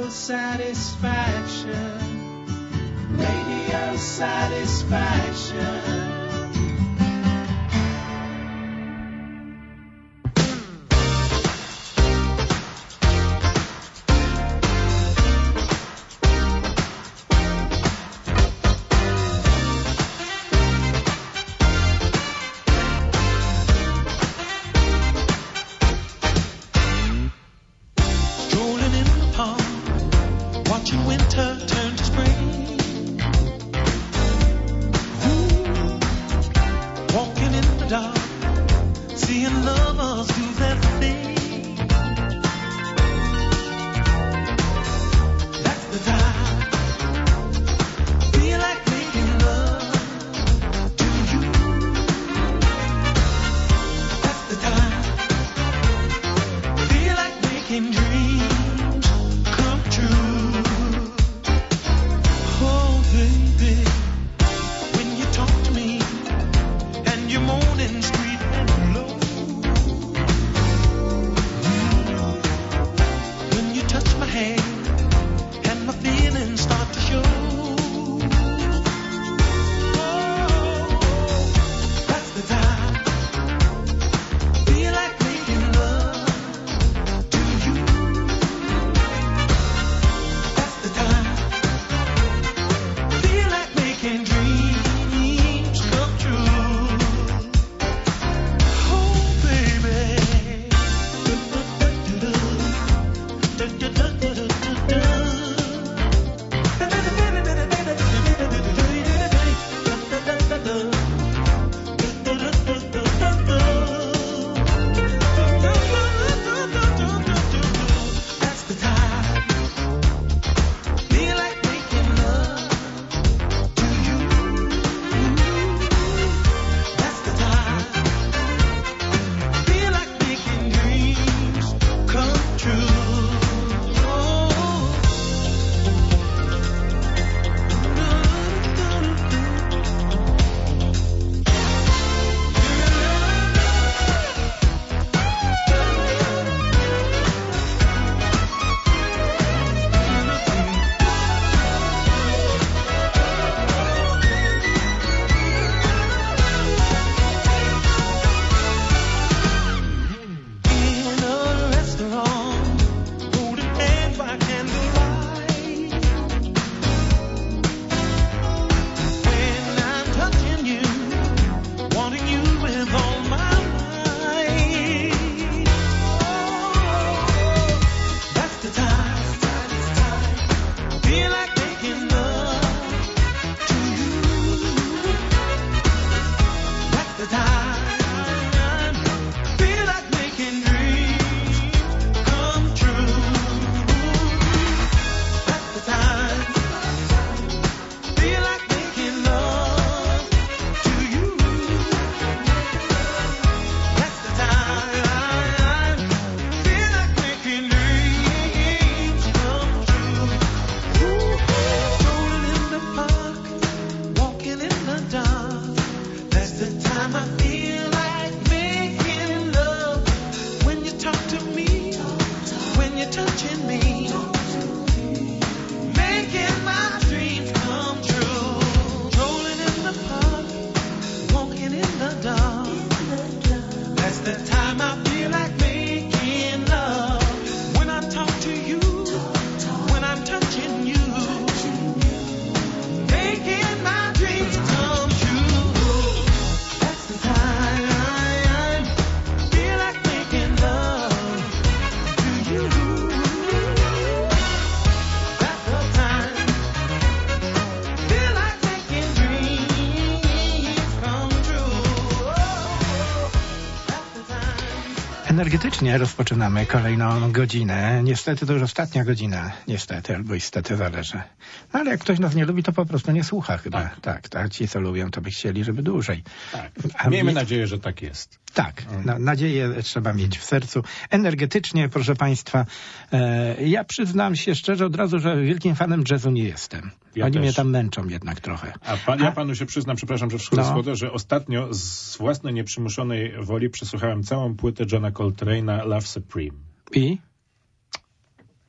satisfaction, radio satisfaction. Energetycznie rozpoczynamy kolejną godzinę. Niestety to już ostatnia godzina. Niestety, albo istety, zależy. Ale jak ktoś nas nie lubi, to po prostu nie słucha chyba. Tak. Ci, co lubią, to by chcieli, żeby dłużej. Tak. Miejmy nadzieję, że tak jest. Tak, nadzieję trzeba mieć w sercu. Energetycznie, proszę Państwa, ja przyznam się szczerze od razu, że wielkim fanem jazzu nie jestem. Oni też mnie tam męczą jednak trochę. Ja panu się przyznam, przepraszam, że wchodzę słowo, że ostatnio z własnej nieprzymuszonej woli przesłuchałem całą płytę Johna Coltrane'a Love Supreme. I?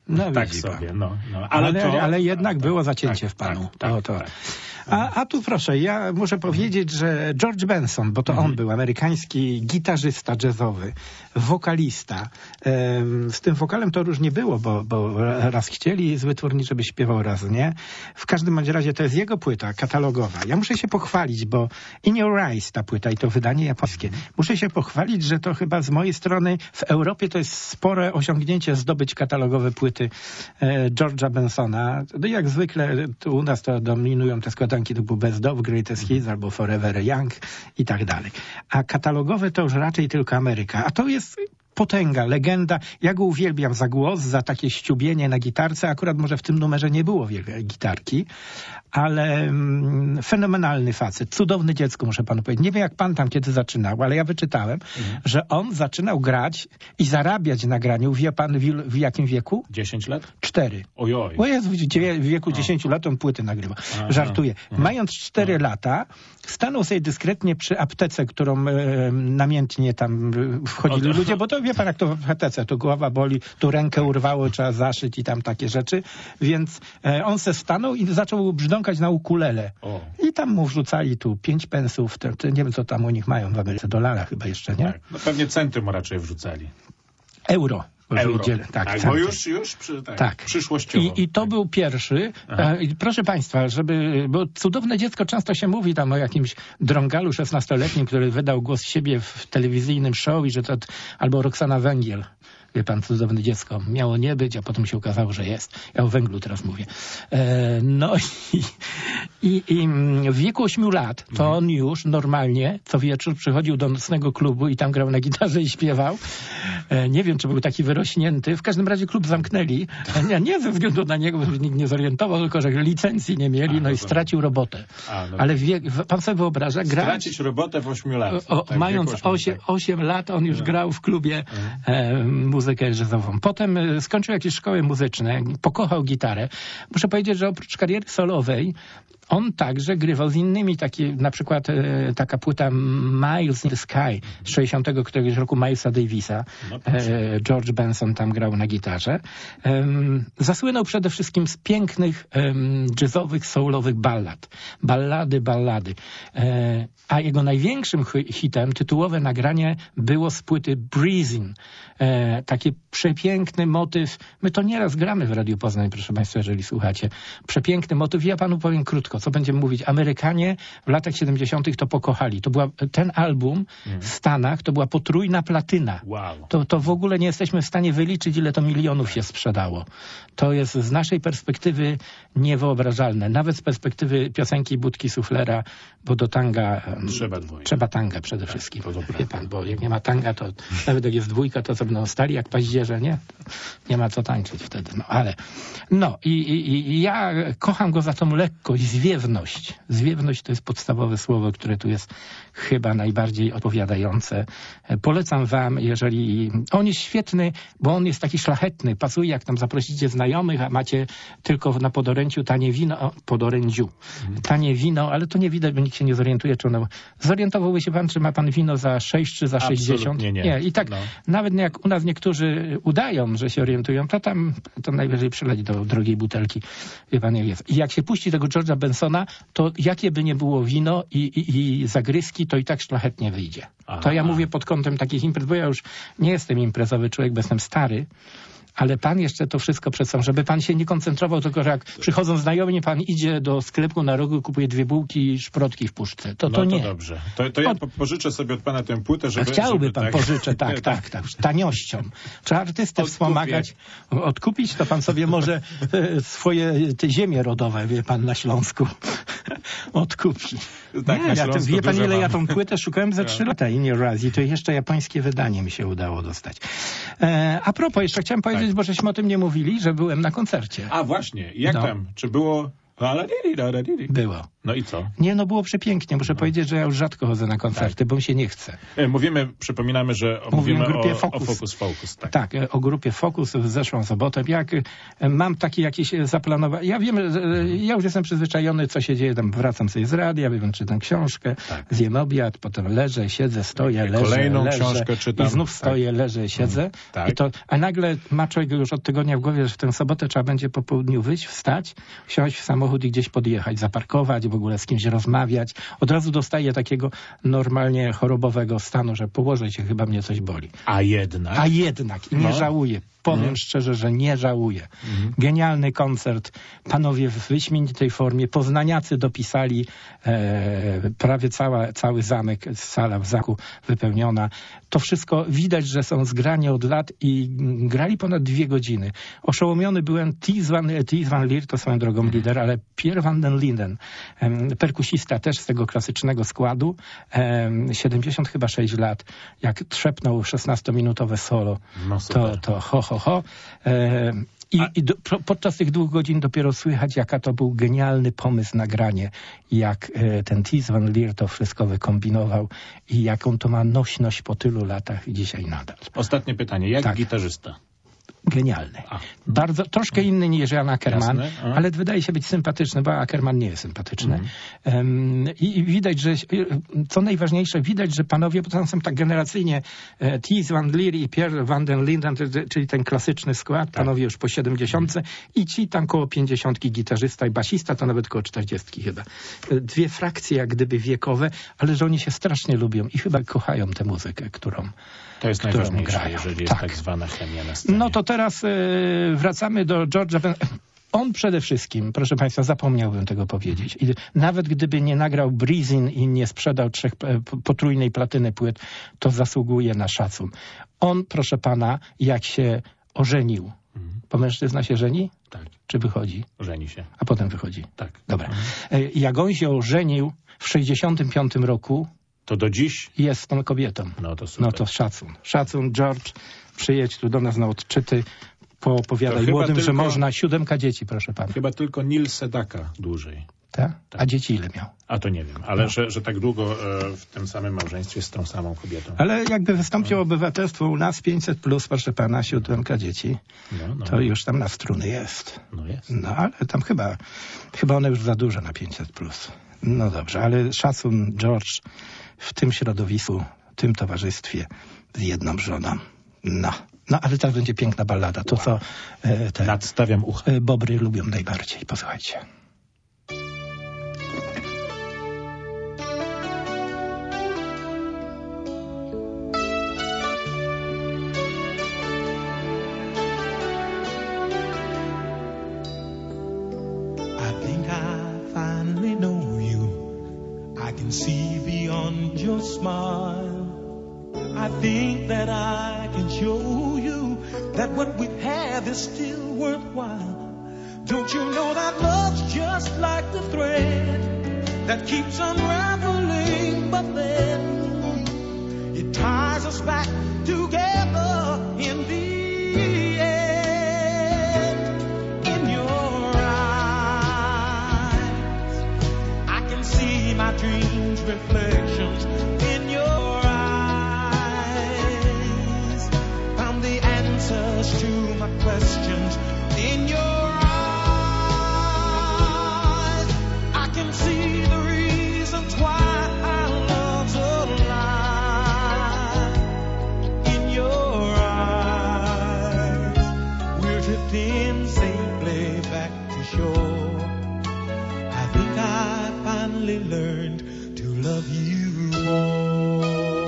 No, tak widzi sobie, pan. no. Ale jednak było zacięcie w panu. Tak. A tu proszę, ja muszę powiedzieć, że George Benson, bo to on był amerykański gitarzysta jazzowy, wokalista. Z tym wokalem to różnie było, bo raz chcieli z wytwórni, żeby śpiewał, raz nie. W każdym bądź razie to jest jego płyta katalogowa. Ja muszę się pochwalić, bo In Your Eyes ta płyta i to wydanie japońskie. Muszę się pochwalić, że to chyba z mojej strony w Europie to jest spore osiągnięcie zdobyć katalogowe płyty George'a Bensona. No jak zwykle tu u nas to dominują te składanki typu Best of, Greatest Hits albo Forever Young i tak dalej. A katalogowe to już raczej tylko Ameryka. A to jest potęga, legenda. Ja go uwielbiam za głos, za takie ściubienie na gitarce. Akurat może w tym numerze nie było wielkiej gitarki, ale fenomenalny facet. Cudowne dziecko, muszę panu powiedzieć. Nie wiem, jak pan tam kiedy zaczynał, ale ja wyczytałem, że on zaczynał grać i zarabiać na graniu. Wie pan w jakim wieku? 10 lat? 4. Ojoj. Bo jest w wieku 10 lat on płyty nagrywa. Żartuję. Mając 4 lata, stanął sobie dyskretnie przy aptece, którą namiętnie tam wchodzili ludzie, bo to wie pan, jak to w aptece, tu głowa boli, tu rękę urwało, trzeba zaszyć i tam takie rzeczy. Więc on se stanął i zaczął brzdąkać na ukulele. I tam mu wrzucali tu 5 pensów, nie wiem, co tam u nich mają w Ameryce, dolara chyba jeszcze, nie? Tak. No pewnie centy mu raczej wrzucali. Euro. Bo już przyszłościowo. I to był pierwszy. Proszę państwa, bo cudowne dziecko, często się mówi tam o jakimś drągalu 16-letnim, który wydał głos siebie w telewizyjnym show i że to albo Roxana Węgiel. Wie pan, cudowne dziecko. Miało nie być, a potem się okazało, że jest. Ja o węglu teraz mówię. No i w wieku 8 lat to on już normalnie co wieczór przychodził do nocnego klubu i tam grał na gitarze i śpiewał. Nie wiem, czy był taki wyrośnięty. W każdym razie klub zamknęli. Nie ze względu na niego, bo nikt nie zorientował, tylko że licencji nie mieli, no i stracił robotę. Ale pan sobie wyobraża, stracić robotę w 8 lat. Mając 8 lat, on już grał w klubie muzykę jazzową. Potem skończył jakieś szkoły muzyczne, pokochał gitarę. Muszę powiedzieć, że oprócz kariery solowej on także grywał z innymi, na przykład taka płyta Miles in the Sky z 60 któregoś roku Milesa Davisa. George Benson tam grał na gitarze. Zasłynął przede wszystkim z pięknych jazzowych, soulowych ballad. Ballady. A jego największym hitem, tytułowe nagranie było z płyty Breezing. Taki przepiękny motyw. My to nieraz gramy w Radiu Poznań, proszę państwa, jeżeli słuchacie. Przepiękny motyw. Ja panu powiem krótko, co będziemy mówić. Amerykanie w latach 70. to pokochali. Ten album w Stanach to była potrójna platyna. Wow. To w ogóle nie jesteśmy w stanie wyliczyć, ile to milionów się sprzedało. To jest z naszej perspektywy niewyobrażalne. Nawet z perspektywy piosenki Budki Suflera, bo do tanga trzeba tanga przede wszystkim. Wie pan, bo jak nie ma tanga, to nawet jak jest dwójka, to co będą stali jak paździerze, nie? Nie ma co tańczyć wtedy. I ja kocham go za tą lekkość, zwiewność. Zwiewność to jest podstawowe słowo, które tu jest chyba najbardziej odpowiadające. Polecam wam, jeżeli... On jest świetny, bo on jest taki szlachetny. Pasuje, jak tam zaprosicie znajomych, a macie tylko na podorędziu tanie wino. Tanie wino, ale to nie widać, bo nikt się nie zorientuje, czy ono... Zorientowałby się pan, czy ma pan wino za 6 czy za 60? Absolutnie nie. I tak nawet jak u nas niektórzy udają, że się orientują, to najwyżej przyleci do drogiej butelki. Wie pan, jak jest. I jak się puści tego George'a Bensona, to jakie by nie było wino i zagryzki, to i tak szlachetnie wyjdzie. To ja mówię pod kątem takich imprez, bo ja już nie jestem imprezowy człowiek, bo jestem stary, ale pan jeszcze to wszystko przed sobą, żeby pan się nie koncentrował, tylko że jak przychodzą znajomi, pan idzie do sklepu na rogu, kupuje 2 bułki i szprotki w puszce. To nie. To dobrze. To ja pożyczę sobie od pana tę płytę, żeby... Chciałby pan, pożyczę, tak, taniością. Trzeba artystę wspomagać. Odkupić, to pan sobie może swoje te ziemie rodowe, wie pan, na Śląsku odkupi. Tak, wie pan, ile ja tą płytę szukałem za 3 lata In Your Eyes i to jeszcze japońskie wydanie mi się udało dostać. A propos, jeszcze chciałem powiedzieć, bo żeśmy o tym nie mówili, że byłem na koncercie. A właśnie, jak tam? Czy było... Było. No i co? Nie, no było przepięknie. Muszę powiedzieć, że ja już rzadko chodzę na koncerty, bo mi się nie chce. Przypominamy, że mówimy o grupie Focus. Focus, tak. Tak, o grupie Focus w zeszłą sobotę. Jak mam taki jakiś zaplanowany... Ja wiem, ja już jestem przyzwyczajony, co się dzieje. Tam wracam sobie z radia, wiem, czytam książkę, zjem obiad, potem leżę, siedzę, stoję, leżę, książkę czytam. I znów stoję, leżę, siedzę. Tak. A nagle ma człowiek już od tygodnia w głowie, że w tę sobotę trzeba będzie po południu wyjść, wstać, wsiąść w samochód i gdzieś podjechać, zaparkować, w ogóle z kimś rozmawiać. Od razu dostaję takiego normalnie chorobowego stanu, że położę się, chyba mnie coś boli. A jednak. I nie żałuję. Powiem szczerze, że nie żałuję. Genialny koncert. Panowie w wyśmienitej formie. Poznaniacy dopisali prawie cały zamek, sala w zamku wypełniona. To wszystko widać, że są zgrani od lat i grali ponad 2 godziny. Oszołomiony byłem. Thies van Lier to swoją drogą lider, ale Pierre van den Linden, perkusista też z tego klasycznego składu, 76 lat, jak trzepnął 16-minutowe solo, to ho. Podczas tych 2 godzin dopiero słychać, jaka to był genialny pomysł na granie, jak ten Thies van Lier to wszystko wykombinował i jaką to ma nośność po tylu latach dzisiaj nadal. Ostatnie pytanie, jak gitarzysta? Genialny. Bardzo, troszkę inny niż Jan Ackerman, ale wydaje się być sympatyczny, bo Ackerman nie jest sympatyczny. I widać, że co najważniejsze, widać, że panowie, bo tam są tak generacyjnie Thies van Lier i Pierre van den Linden, czyli ten klasyczny skład, panowie już po 70 i ci tam koło 50 gitarzysta i basista, to nawet koło 40 chyba. 2 frakcje jak gdyby wiekowe, ale że oni się strasznie lubią i chyba kochają tę muzykę, którą to jest najważniejsze, grają. Jeżeli jest tak zwana chemia na scenie. No to teraz wracamy do George'a. On przede wszystkim, proszę Państwa, zapomniałbym tego powiedzieć. I nawet gdyby nie nagrał Breezin i nie sprzedał 3 potrójnej platyny płyt, to zasługuje na szacun. On, proszę pana, jak się ożenił, bo mężczyzna się żeni? Tak. Czy wychodzi? Żeni się. A potem wychodzi. Tak. Dobra. Jak on się ożenił w 65 roku, to do dziś jest tą kobietą. No to super. No to szacun. Szacun, George, przyjedź tu do nas na odczyty, poopowiadaj młodym, że można. 7 dzieci, proszę pana. Chyba tylko Neil Sedaka dłużej. Tak? A dzieci ile miał? A to nie wiem, ale że tak długo w tym samym małżeństwie z tą samą kobietą. Ale jakby wystąpił obywatelstwo u nas 500+, proszę pana, 7 dzieci, to już tam na struny jest. No jest. No ale tam chyba one już za duże na 500+. No dobrze, ale szacun, George, w tym środowisku, w tym towarzystwie z jedną żoną. No, ale teraz będzie piękna ballada. To, co nadstawiam ucha. Bobry lubią najbardziej. Posłuchajcie. I think I finally know you. I can see beyond your smile. I think that I can show you that what we have is still worthwhile. Don't you know that love's just like the thread that keeps unraveling, but then it ties us back together in the end. In your eyes, I can see my dreams' reflections. In your eyes, found the answers to my questions. In your eyes, I can see the reasons why our love's alive. In your eyes, we're drifting safely back to shore. I think I finally learned to love you more.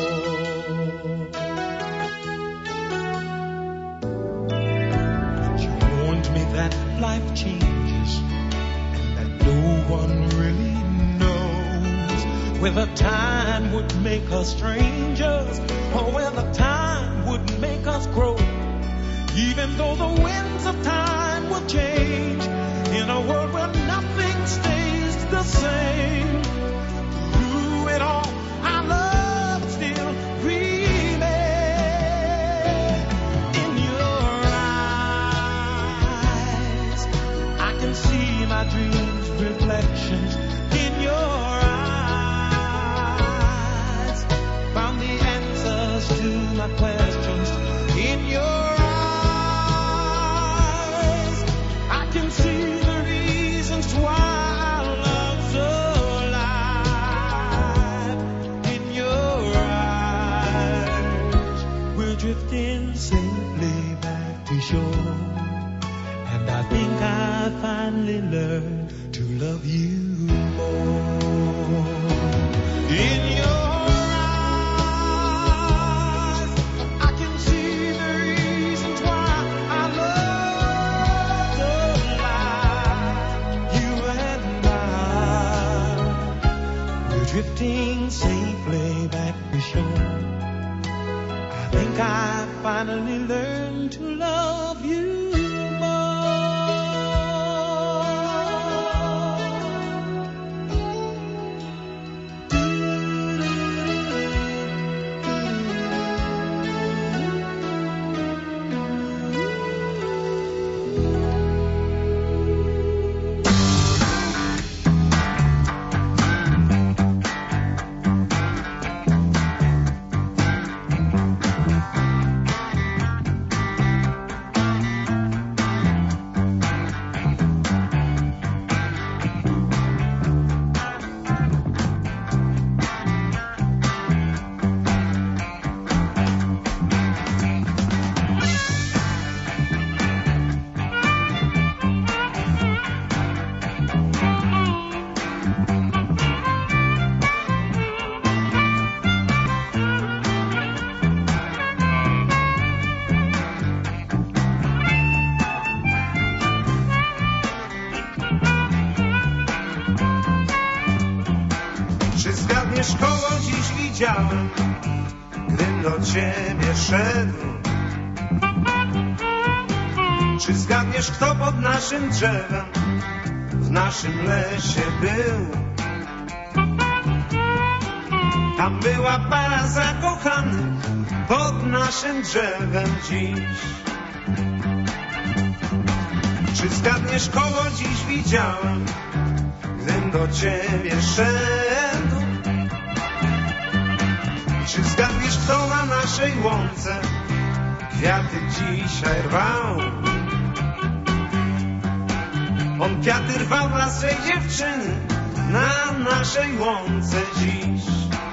You warned me that life changes and that no one really knows whether time would make us strangers or whether time would make us grow. Even though the winds of time will change in a world where nothing stays the same, through it all, our love still remains. In your eyes, I can see my dreams' reflections. In your eyes. Found the answers to my questions in your eyes. I can see the reasons why our love's alive. In your eyes, we're drifting safely back to shore. And I think I finally learned to love you more. In your eyes, I can see the reasons why I love alive. You and I, we're drifting safely back to shore. I think I finally learned to love you. Gdym do ciebie szedł. Czy zgadniesz, kto pod naszym drzewem w naszym lesie był? Tam była para zakochanych pod naszym drzewem dziś. Czy zgadniesz, kogo dziś widziałem, gdym do ciebie szedł? Czy zgadniesz, kto na naszej łące kwiaty dzisiaj rwał? On kwiaty rwał dla swej dziewczyny na naszej łące dziś.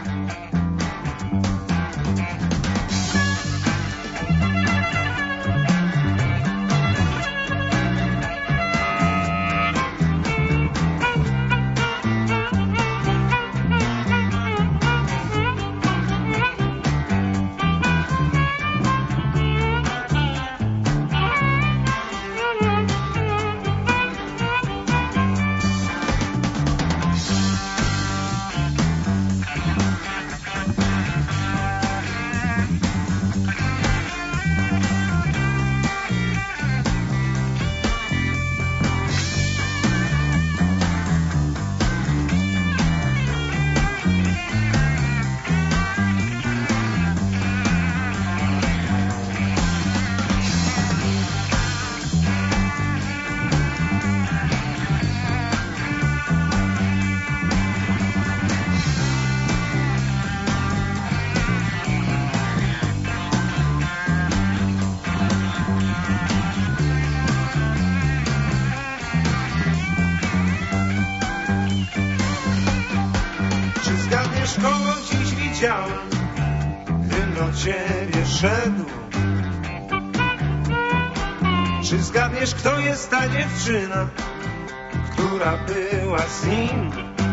Kogo dziś widziałem, gdym do ciebie szedł? Czy zgadniesz, kto jest ta dziewczyna, która była z nim?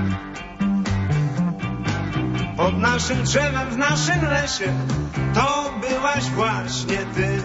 Pod naszym drzewem w naszym lesie to byłaś właśnie ty.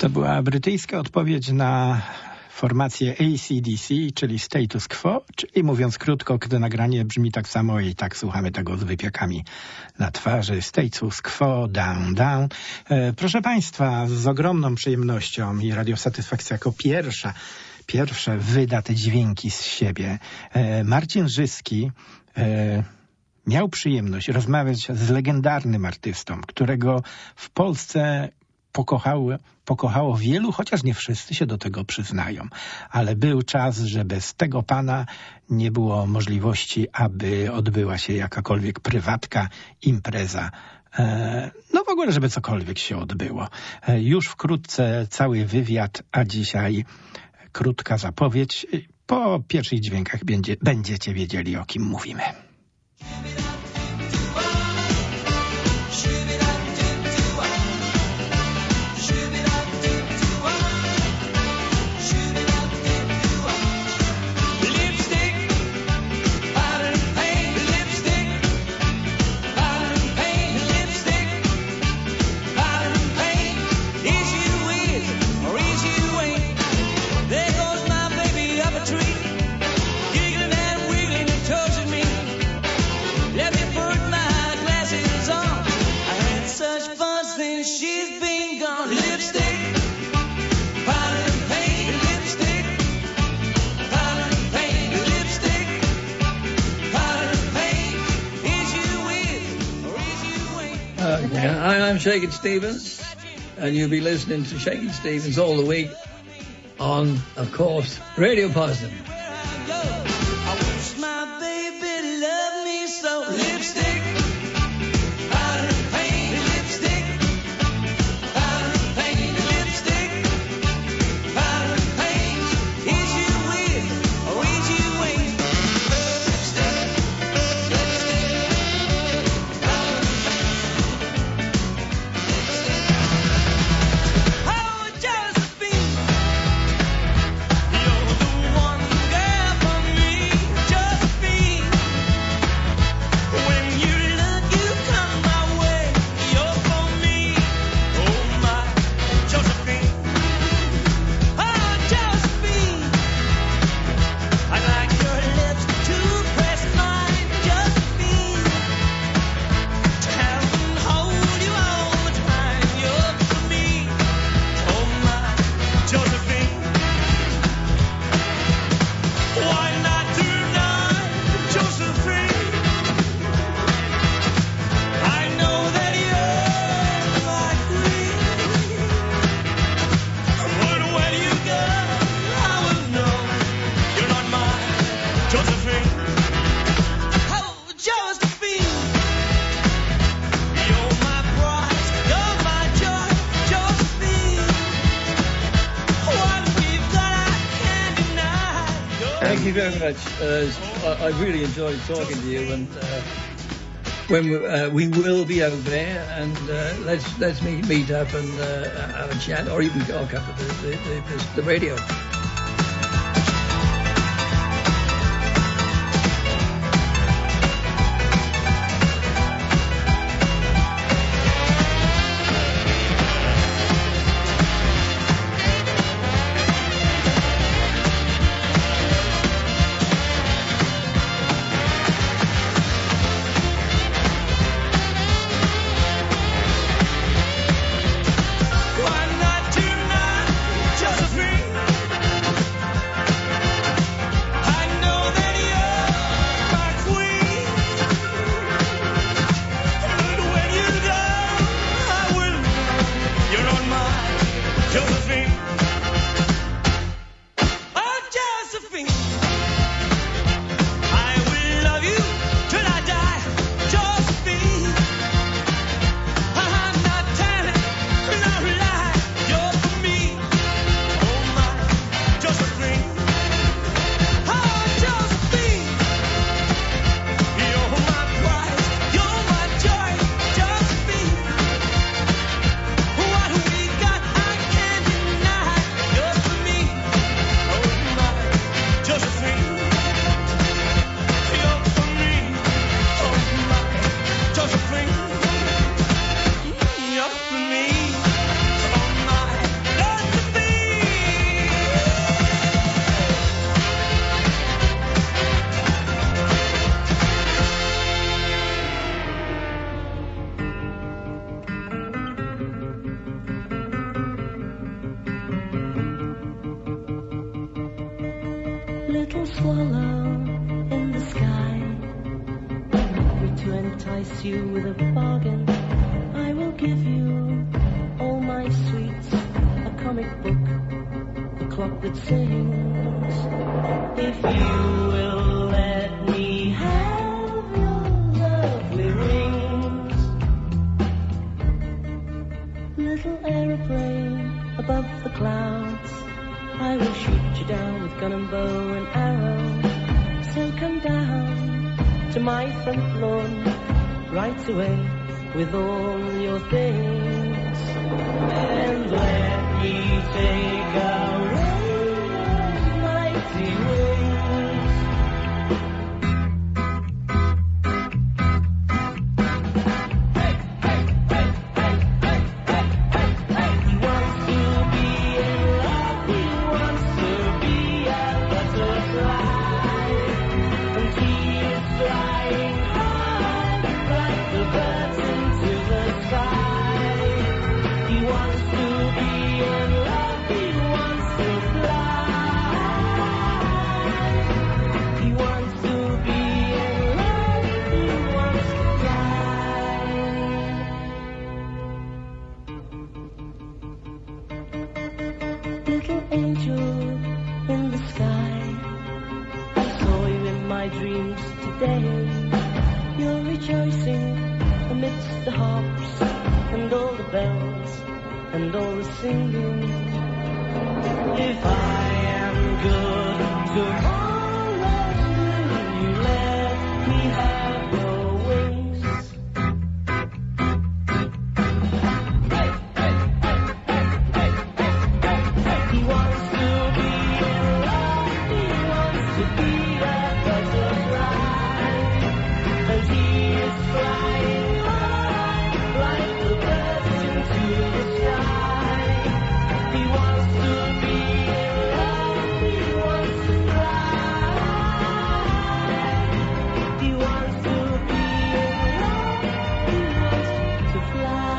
To była brytyjska odpowiedź na formację AC/DC, czyli Status Quo, czyli mówiąc krótko, gdy nagranie brzmi tak samo i tak słuchamy tego z wypiekami na twarzy. Status Quo, down, down. Proszę Państwa, z ogromną przyjemnością i Radio Satysfakcja jako pierwsze wyda te dźwięki z siebie. Marcin Rzyski miał przyjemność rozmawiać z legendarnym artystą, którego w Polsce pokochało wielu, chociaż nie wszyscy się do tego przyznają. Ale był czas, że bez tego pana nie było możliwości, aby odbyła się jakakolwiek prywatka, impreza. No w ogóle, żeby cokolwiek się odbyło. Już wkrótce cały wywiad, a dzisiaj krótka zapowiedź. Po pierwszych dźwiękach będziecie wiedzieli, o kim mówimy. I'm Shakin' Stevens, and you'll be listening to Shakin' Stevens all the week on, of course, Radio Potsdam. Thank you very much. I really enjoyed talking to you, and when we will be out there, and let's meet up and have a chat, or even talk after the radio. Little swallow in the sky, to entice you with a bargain, I will give you all my sweets, a comic book, a clock that sings. If you will let me have your lovely rings. Little aeroplane above the clouds, I will shoot you down with gun and bow and arrow. So come down to my front lawn right away with all your things, and let me take away your mighty wings. Hey, hey, hey, hey, hey, hey, hey, hey. He wants to be in love, he wants to be a butterfly, and he is flying high like the birds into the sky. He wants to be in love, he wants to fly. He wants to be in love, he wants to fly. Little angel in the sky, I saw you in my dreams today. You're rejoicing amidst the harps and all the bells and all the singing. If I am good tomorrow, will you let me have your wings? Hey, hey, hey, hey, hey, hey, hey, hey. He wants to be in love, he wants to be a butterfly, and he is flying high like the birds into the sky. He wants to be in love, he wants to fly. He wants to be in love, he wants to fly.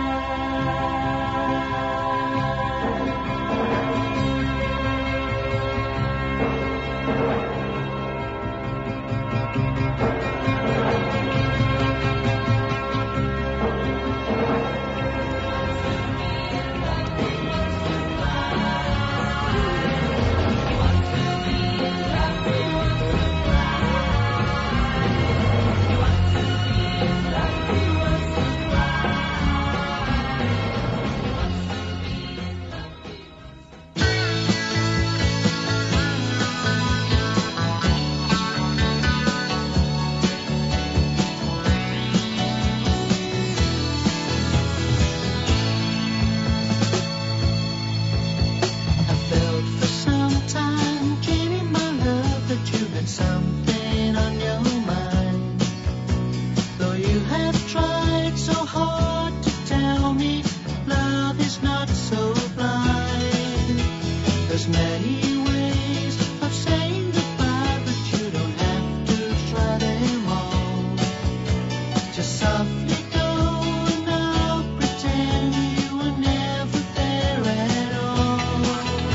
I felt for some time, Jenny, my love, that you had something on your mind. Though you have tried so hard to tell me love is not so blind. There's many ways of saying goodbye, but you don't have to try them all. Just softly go and I'll pretend you were never there at all.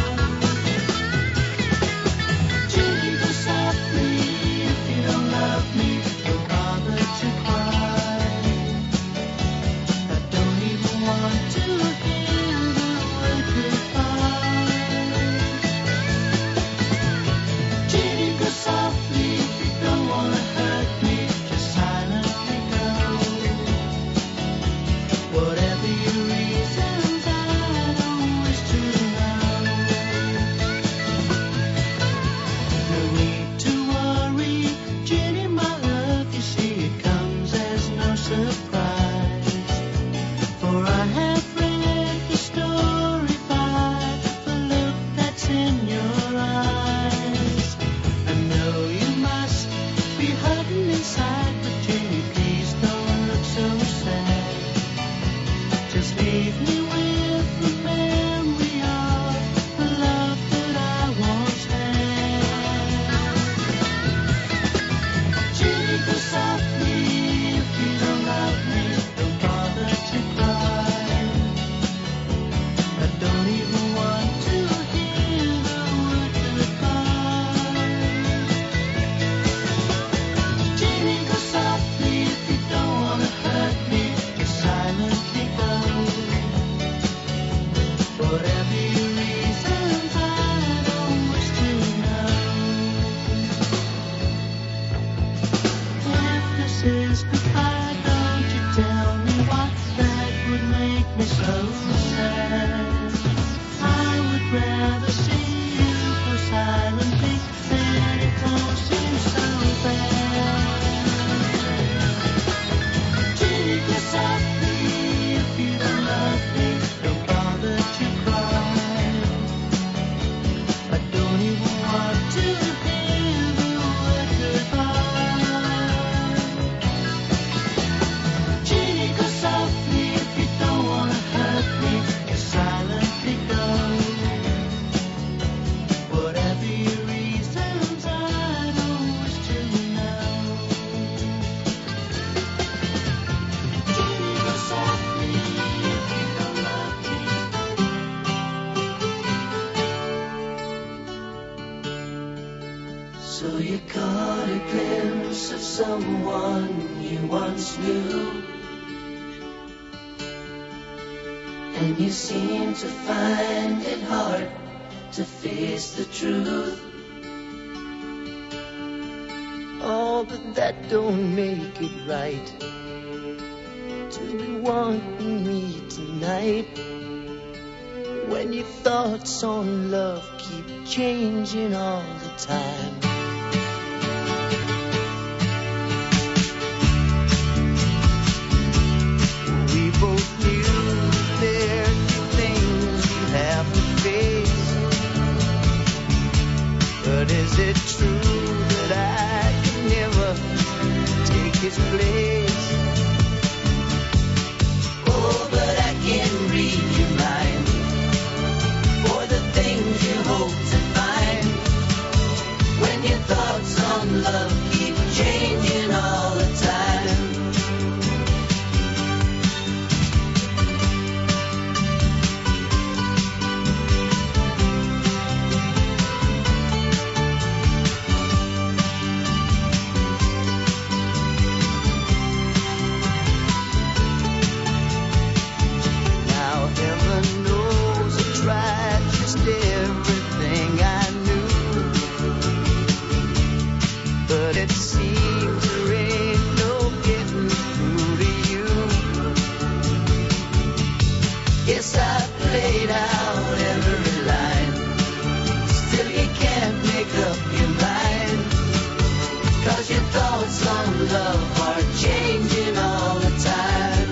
Jenny, go softly, if you don't love me, don't bother to cry. I don't even want to hear the word goodbye. Jenny, go softly, if you don't want to hurt me, just silently go. Whatever your reasons, I don't wish to know. No need to worry, Jenny, my love, you see it comes as no surprise. For I have read the story by the look that's in your eyes. I know you must be hurting inside, but Jenny, please don't look so sad. Just leave me with the memory of the love that I once had. Jenny, go softly, if you don't love me, don't bother to cry. I don't even want to hear the word goodbye. Whatever your reasons, I don't wish to know. If this is goodbye, don't you tell me what that would make me so sad. I would rather see you go silently than it all seems so bad. Take me softly if you don't love me, don't bother to cry. I don't even want to hear the word goodbye. Ginny, go softly if you don't want to hurt me, just silently go. Whatever your reasons, I don't wish to know. Ginny, go softly if you don't love me. So you caught a glimpse of someone you once knew, and you seem to find it hard to face the truth. Oh, but that don't make it right to be wanting me tonight, when your thoughts on love keep changing all the time. We both knew there'd be things we'd have to face, but is it true that I could never take his place? Oh, but I can read your mind, for the things you hope to find, when your thoughts on love keep changing all the time. Now heaven knows I tried just everything I knew, but it seems there ain't no getting through to you. Yes, I played out every line, still you can't make up your mind, 'cause your thoughts on love are changing all the time.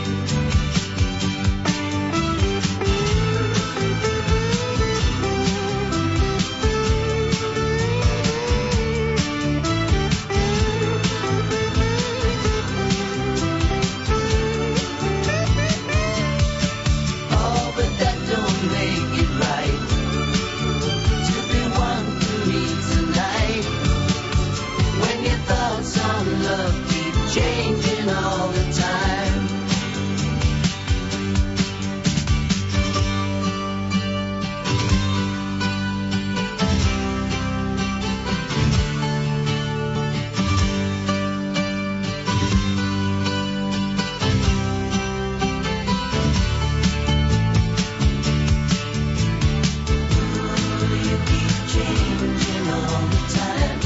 Oh, but that don't make it right to be wanting me tonight, when your thoughts on love keep changing all the time. You keep changing all the time.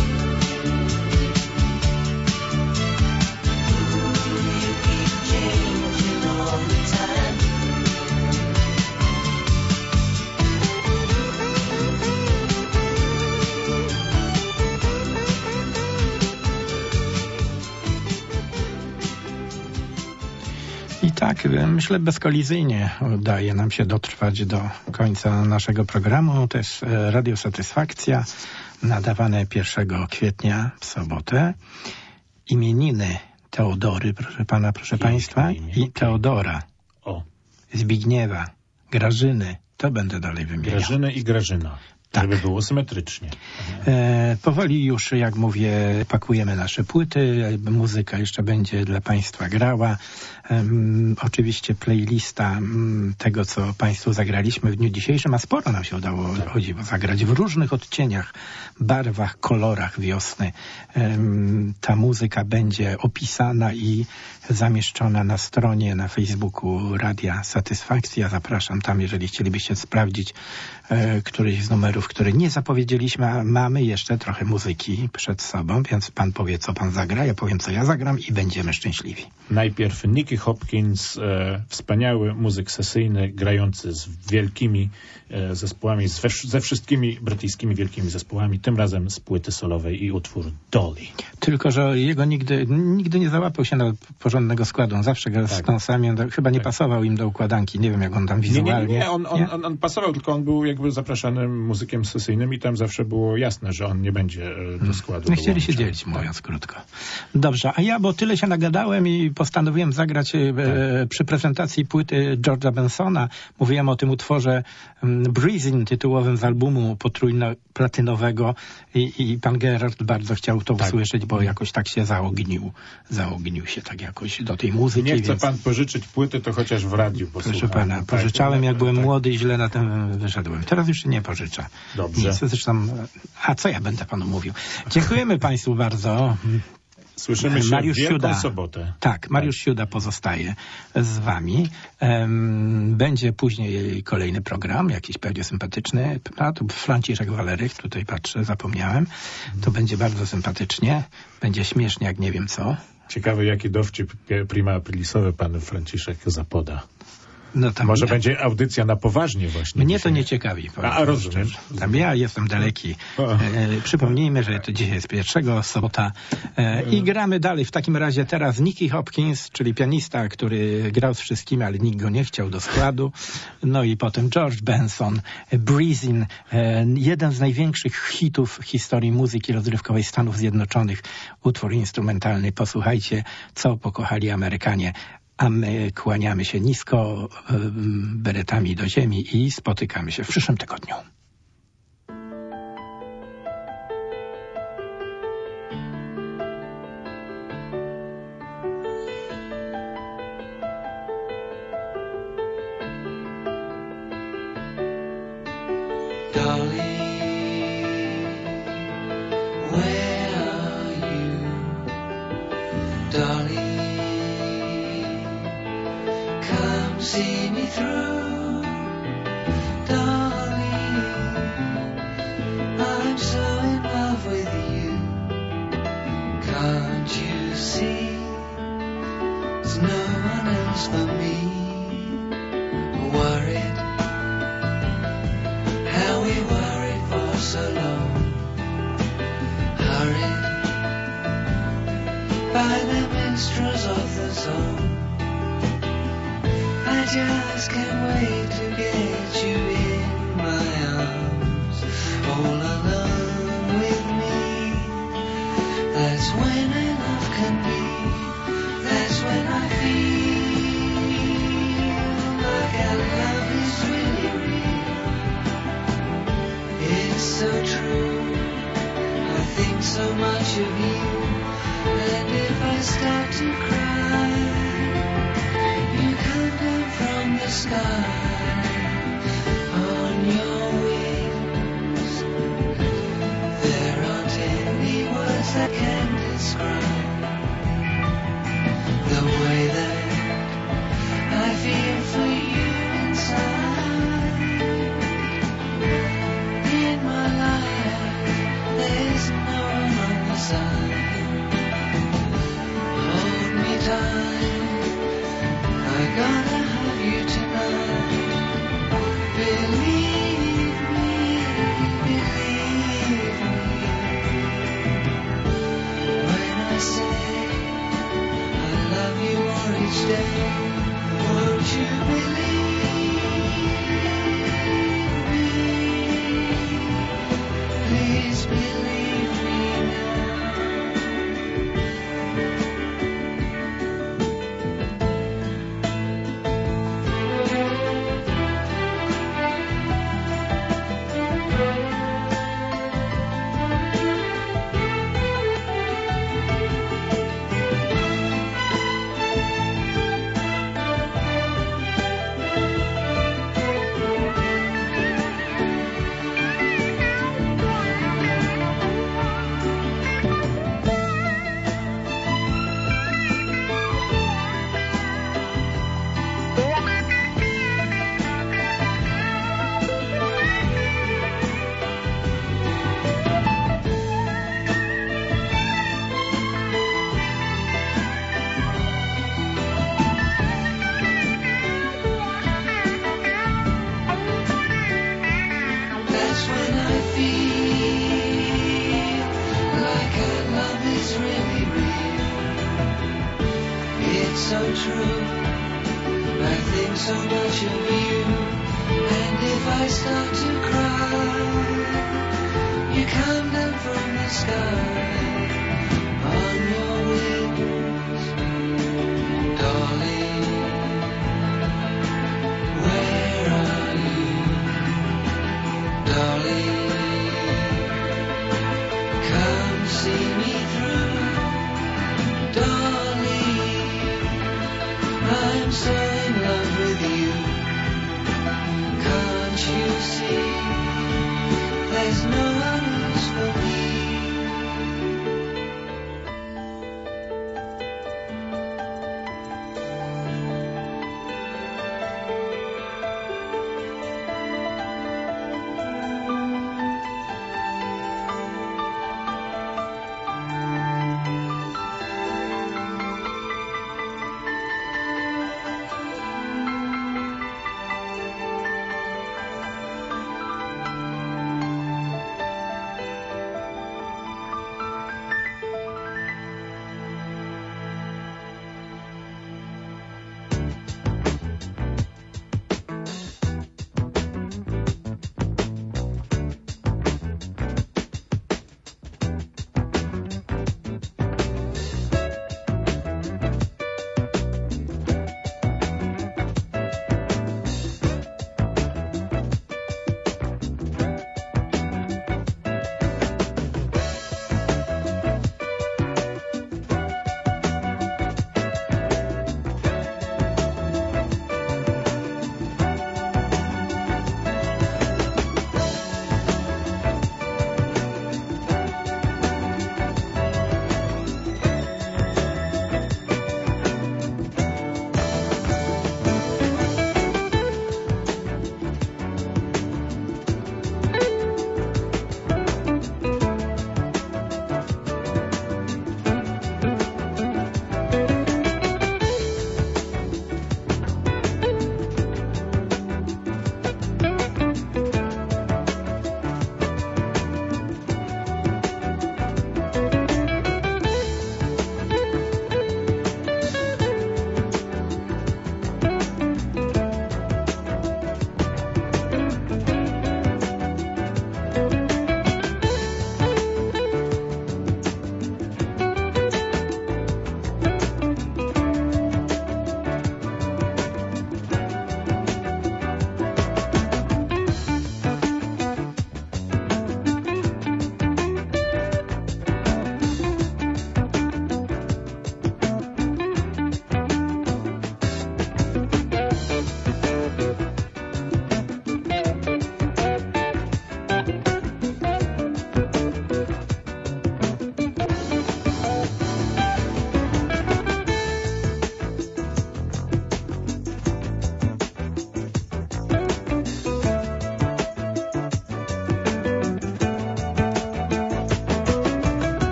You keep changing all the time. I tak, myślę, bezkolizyjnie udaje nam się dotrwać do końca naszego programu. To jest Radio Satysfakcja, nadawane 1 kwietnia w sobotę. Imieniny Teodory, proszę pana, proszę państwa, i Teodora, O, Zbigniewa, Grażyny, to będę dalej wymieniał. Grażynę i Grażyna. żeby było symetrycznie. Powoli już, jak mówię, pakujemy nasze płyty. Muzyka jeszcze będzie dla Państwa grała. Oczywiście playlista tego, co Państwu zagraliśmy w dniu dzisiejszym, a sporo nam się udało zagrać w różnych odcieniach, barwach, kolorach wiosny. Ta muzyka będzie opisana i zamieszczona na stronie, na Facebooku Radia Satysfakcja. Zapraszam tam, jeżeli chcielibyście sprawdzić któryś z numerów, który nie zapowiedzieliśmy, a mamy jeszcze trochę muzyki przed sobą, więc pan powie, co pan zagra, ja powiem, co ja zagram i będziemy szczęśliwi. Najpierw Nicky Hopkins, wspaniały muzyk sesyjny, grający z wielkimi zespołami, ze wszystkimi brytyjskimi wielkimi zespołami, tym razem z płyty solowej i utwór Dolly. Tylko, że jego nigdy nie załapał się na porządnego składu. On zawsze grał z Stonesami, chyba nie pasował im do układanki. Nie wiem, jak on tam wizualnie... Nie, on pasował, tylko on był jakby zapraszanym muzykiem sesyjnym i tam zawsze było jasne, że on nie będzie do składu. Nie chcieli się dzielić, mówiąc krótko. Dobrze, a ja, bo tyle się nagadałem i postanowiłem zagrać przy prezentacji płyty George'a Bensona. Mówiłem o tym utworze Breezing, tytułowym z albumu potrójno-platynowego i pan Gerard bardzo chciał to usłyszeć, bo jakoś tak się zaognił się tak jakoś do tej muzyki. Nie chce pan pożyczyć płyty, to chociaż w radiu posłucham. Proszę pana, pożyczałem, jak byłem młody i źle na tym wyszedłem. Teraz już się nie pożyczę. Dobrze. Nic, zresztą, a co ja będę panu mówił? Dziękujemy państwu bardzo. Słyszymy się Mariusz w Wielką Siuda. Sobotę. Tak, Mariusz Siuda pozostaje z wami. Będzie później kolejny program, jakiś pewnie sympatyczny. A to Franciszek Walerych, tutaj patrzę, zapomniałem. To będzie bardzo sympatycznie. Będzie śmiesznie, jak nie wiem co. Ciekawy, jaki dowcip prima aprilisowy pan Franciszek zapoda. No tam może będzie audycja na poważnie właśnie. Mnie to nie ciekawi. Rozumiem. Tam ja jestem daleki. Przypomnijmy, że to dzisiaj jest 1 sobota i gramy dalej. W takim razie teraz Nicky Hopkins, czyli pianista, który grał z wszystkimi, ale nikt go nie chciał do składu. No i potem George Benson, Breezing, jeden z największych hitów w historii muzyki rozrywkowej Stanów Zjednoczonych. Utwór instrumentalny. Posłuchajcie, co pokochali Amerykanie. A my kłaniamy się nisko beretami do ziemi i spotykamy się w przyszłym tygodniu. See me through, darling. I'm so in love with you. Can't you see? There's no one else for me. Worried, how we worried for so long. Hurried by the minstrels of the song. I just can't wait to get you in my arms, all alone with me. That's when enough can be. That's when I feel like our love is really real. It's so true. I think so much of you, and if I start to cry, you come down from the sky on your wings. There aren't any words that can describe the way that I feel for you inside. In my life, there's no one on the side. Hold me tight, I gotta have you tonight. That's when I feel like our love is really real. It's so true, I think so much of you. And if I start to cry, you come down from the sky on your wings, darling. Where are you, darling? Come see me through, darling. I'm so in love with you. Can't you see? There's no